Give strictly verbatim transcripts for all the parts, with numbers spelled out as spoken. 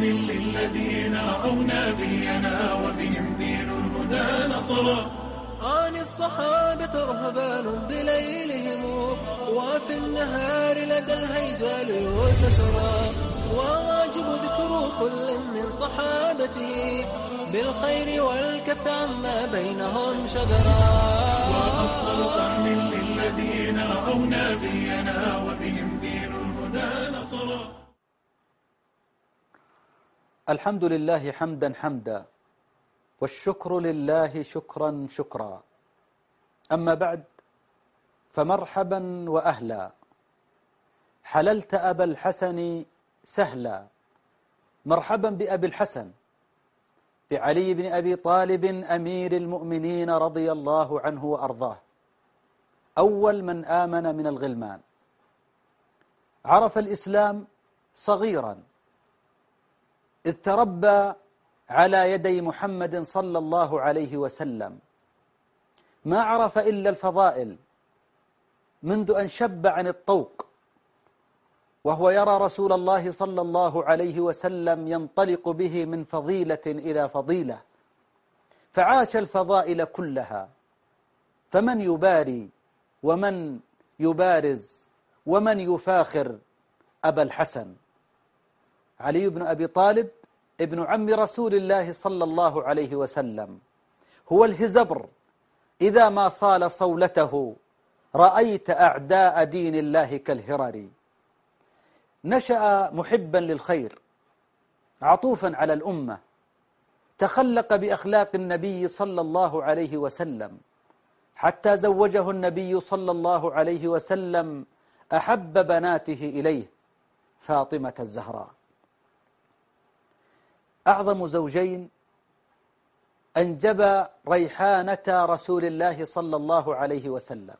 للذين رأوا نبينا وبهم دين الهدى نصرا. عن الصحابة رهبان بليلهم وفي النهار لدى الهيجال يتسرى، وواجب ذكر كل من صحابته بالخير والكف عما بينهم شجرا. وأفضل قرن للذين رأوا نبينا وبهم دين الهدى نصرا. الحمد لله حمدا حمدا والشكر لله شكرا شكرا. أما بعد، فمرحبا وأهلا، حللت أبا الحسن سهلا. مرحبا بأبي الحسن بعلي بن أبي طالب أمير المؤمنين رضي الله عنه وأرضاه، أول من آمن من الغلمان. عرف الإسلام صغيرا إذ تربى على يدي محمد صلى الله عليه وسلم، ما عرف إلا الفضائل منذ أن شب عن الطوق، وهو يرى رسول الله صلى الله عليه وسلم ينطلق به من فضيلة إلى فضيلة، فعاش الفضائل كلها. فمن يباري ومن يبارز ومن يفاخر أبا الحسن؟ علي بن أبي طالب ابن عم رسول الله صلى الله عليه وسلم، هو الهزبر إذا ما صال صولته رأيت أعداء دين الله كالهرر. نشأ محبا للخير عطوفا على الأمة، تخلق بأخلاق النبي صلى الله عليه وسلم، حتى زوجه النبي صلى الله عليه وسلم أحب بناته إليه، فاطمة الزهراء. أعظم زوجين أنجب ريحانة رسول الله صلى الله عليه وسلم،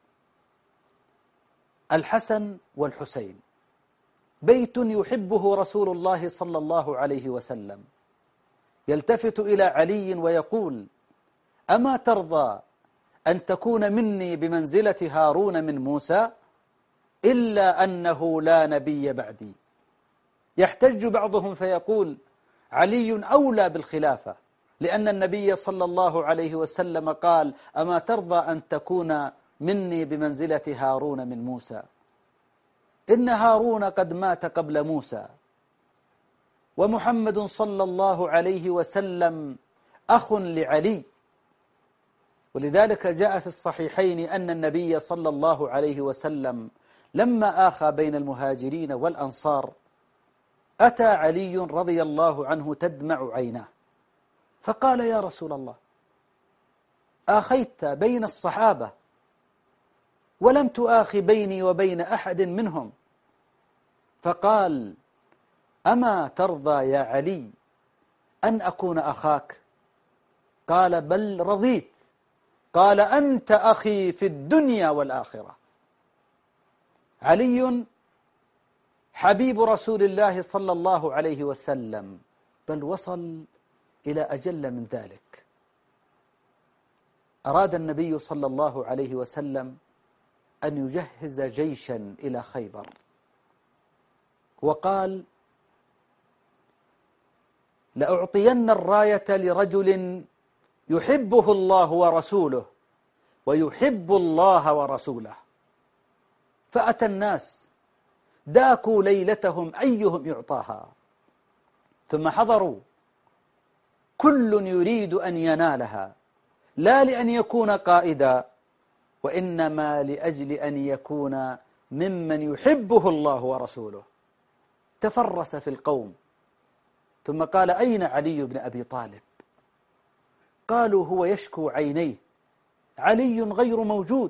الحسن والحسين، بيت يحبه رسول الله صلى الله عليه وسلم، يلتفت إلى علي ويقول: أما ترضى أن تكون مني بمنزلة هارون من موسى؟ إلا أنه لا نبي بعدي. يحتج بعضهم فيقول: علي أولى بالخلافة، لأن النبي صلى الله عليه وسلم قال: أما ترضى أن تكون مني بمنزلة هارون من موسى؟ إن هارون قد مات قبل موسى، ومحمد صلى الله عليه وسلم أخ لعلي. ولذلك جاء في الصحيحين أن النبي صلى الله عليه وسلم لما آخى بين المهاجرين والأنصار أتى علي رضي الله عنه تدمع عيناه، فقال: يا رسول الله، آخيت بين الصحابة ولم تآخي بيني وبين أحد منهم. فقال: أما ترضى يا علي أن أكون أخاك؟ قال: بل رضيت. قال: أنت أخي في الدنيا والآخرة. علي حبيب رسول الله صلى الله عليه وسلم، بل وصل إلى أجل من ذلك. أراد النبي صلى الله عليه وسلم أن يجهز جيشا إلى خيبر، وقال: لأعطين الراية لرجل يحبه الله ورسوله ويحب الله ورسوله. فأتى الناس داكوا ليلتهم أيهم يعطاها، ثم حضروا، كل يريد أن ينالها، لا لأن يكون قائدا، وإنما لأجل أن يكون ممن يحبه الله ورسوله. تفرس في القوم، ثم قال: أين علي بن أبي طالب؟ قالوا: هو يشكو عينيه، علي غير موجود.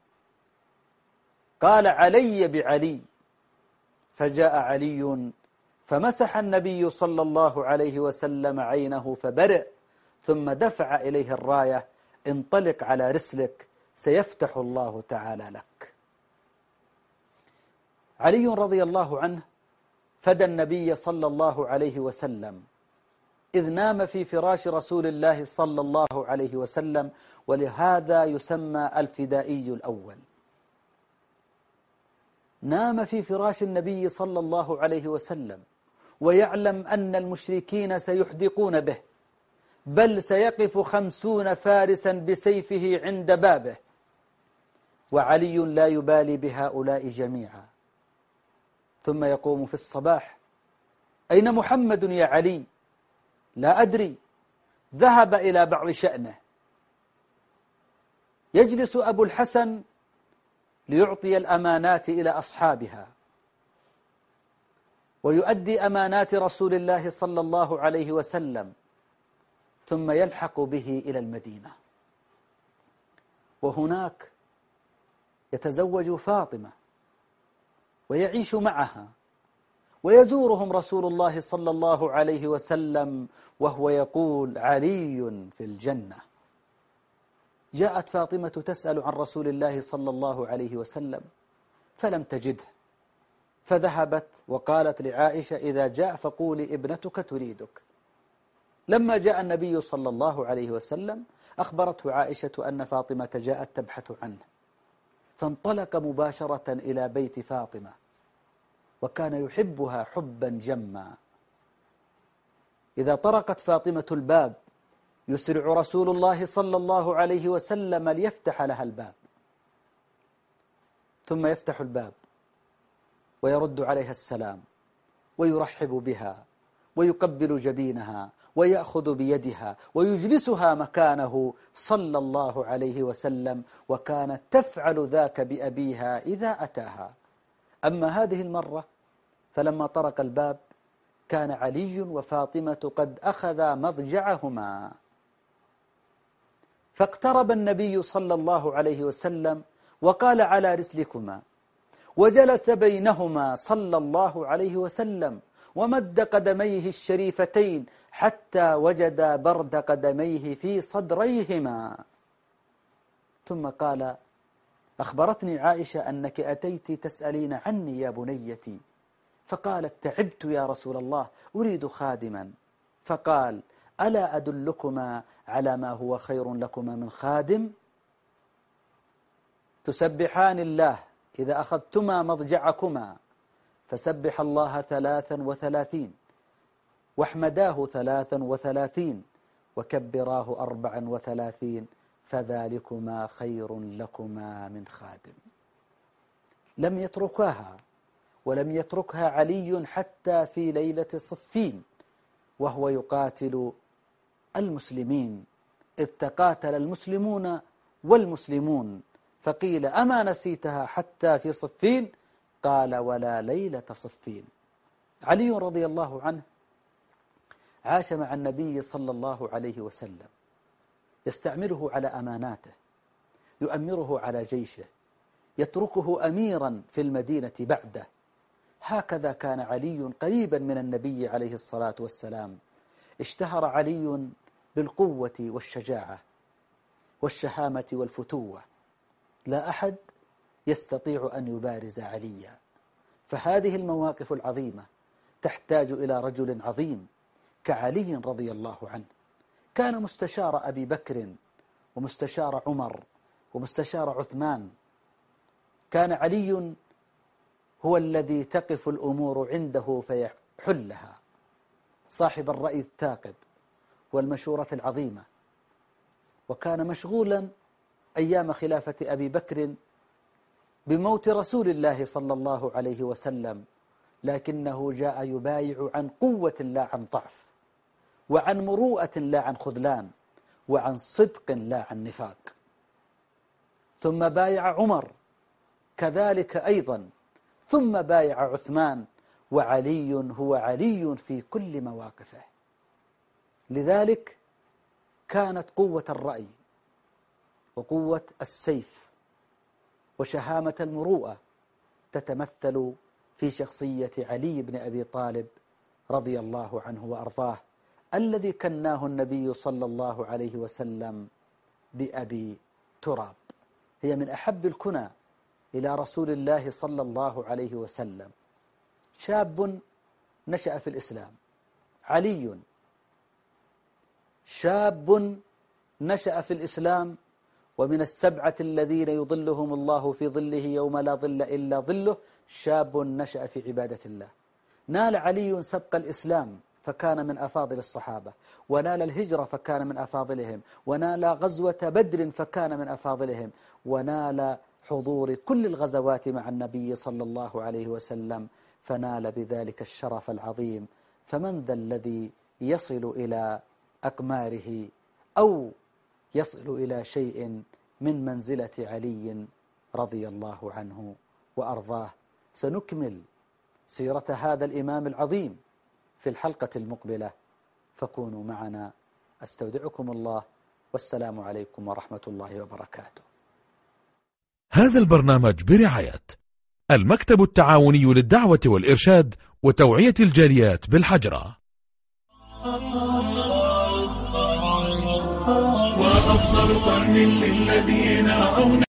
قال: علي بعلي. فجاء علي فمسح النبي صلى الله عليه وسلم عينه فبرئ، ثم دفع إليه الراية: انطلق على رسلك سيفتح الله تعالى لك. علي رضي الله عنه فدى النبي صلى الله عليه وسلم إذ نام في فراش رسول الله صلى الله عليه وسلم، ولهذا يسمى الفدائي الأول. نام في فراش النبي صلى الله عليه وسلم ويعلم أن المشركين سيحدقون به، بل سيقف خمسون فارسا بسيفه عند بابه، وعلي لا يبالي بهؤلاء جميعا. ثم يقوم في الصباح: أين محمد يا علي؟ لا أدري، ذهب إلى بعض شأنه. يجلس أبو الحسن ليعطي الأمانات إلى أصحابها ويؤدي أمانات رسول الله صلى الله عليه وسلم، ثم يلحق به إلى المدينة، وهناك يتزوج فاطمة ويعيش معها، ويزورهم رسول الله صلى الله عليه وسلم وهو يقول: علي في الجنة. جاءت فاطمة تسأل عن رسول الله صلى الله عليه وسلم فلم تجده، فذهبت وقالت لعائشة: إذا جاء فقولي ابنتك تريدك. لما جاء النبي صلى الله عليه وسلم أخبرته عائشة أن فاطمة جاءت تبحث عنه، فانطلق مباشرة إلى بيت فاطمة، وكان يحبها حبا جما. إذا طرقت فاطمة الباب يسرع رسول الله صلى الله عليه وسلم ليفتح لها الباب، ثم يفتح الباب ويرد عليها السلام ويرحب بها ويقبل جبينها ويأخذ بيدها ويجلسها مكانه صلى الله عليه وسلم، وكانت تفعل ذاك بأبيها إذا أتاها. أما هذه المرة فلما طرق الباب كان علي وفاطمة قد أخذا مضجعهما، فاقترب النبي صلى الله عليه وسلم وقال: على رسلكما، وجلس بينهما صلى الله عليه وسلم ومد قدميه الشريفتين حتى وجدا برد قدميه في صدريهما، ثم قال: أخبرتني عائشة أنك أتيت تسألين عني يا بنيتي، فقالت: تعبت يا رسول الله، أريد خادما. فقال: ألا أدلكما على ما هو خير لكما من خادم؟ تسبحان الله إذا أخذتما مضجعكما، فسبح الله ثلاثا وثلاثين، واحمداه ثلاثا وثلاثين، وكبراه أربعا وثلاثين، فذلكما خير لكما من خادم. لم يتركاها، ولم يتركها علي حتى في ليلة صفين وهو يقاتل المسلمين، إذ تقاتل المسلمون والمسلمون، فقيل: أما نسيتها حتى في صفين؟ قال: ولا ليلة صفين. علي رضي الله عنه عاش مع النبي صلى الله عليه وسلم، يستعمله على أماناته، يؤمره على جيشه، يتركه أميرا في المدينة بعده. هكذا كان علي قريبا من النبي عليه الصلاة والسلام. اشتهر علي بالقوة والشجاعة والشهامة والفتوة، لا أحد يستطيع أن يبارز عليا. فهذه المواقف العظيمة تحتاج إلى رجل عظيم كعلي رضي الله عنه. كان مستشار أبي بكر ومستشار عمر ومستشار عثمان. كان علي هو الذي تقف الأمور عنده فيحلها، صاحب الرأي الثاقب والمشورة العظيمة. وكان مشغولا أيام خلافة أبي بكر بموت رسول الله صلى الله عليه وسلم، لكنه جاء يبايع عن قوة لا عن ضعف، وعن مروءة لا عن خذلان، وعن صدق لا عن نفاق. ثم بايع عمر كذلك أيضا، ثم بايع عثمان، وعلي هو علي في كل مواقفه. لذلك كانت قوة الرأي وقوة السيف وشهامة المروءة تتمثل في شخصية علي بن أبي طالب رضي الله عنه وأرضاه، الذي كناه النبي صلى الله عليه وسلم بأبي تراب. هي من أحب الكنى إلى رسول الله صلى الله عليه وسلم. شاب نشأ في الإسلام، علي شاب نشأ في الإسلام، ومن السبعة الذين يظلهم الله في ظله يوم لا ظل إلا ظله شاب نشأ في عبادة الله. نال علي سبق الإسلام فكان من أفاضل الصحابة، ونال الهجرة فكان من أفاضلهم، ونال غزوة بدر فكان من أفاضلهم، ونال حضور كل الغزوات مع النبي صلى الله عليه وسلم، فنال بذلك الشرف العظيم. فمن ذا الذي يصل إلى أقماره أو يصل إلى شيء من منزلة علي رضي الله عنه وأرضاه؟ سنكمل سيرة هذا الإمام العظيم في الحلقة المقبلة، فكونوا معنا. أستودعكم الله، والسلام عليكم ورحمة الله وبركاته. هذا البرنامج برعاية المكتب التعاوني للدعوة والإرشاد وتوعية الجاليات بالحجرة. وأفضل قرن للذين رأونا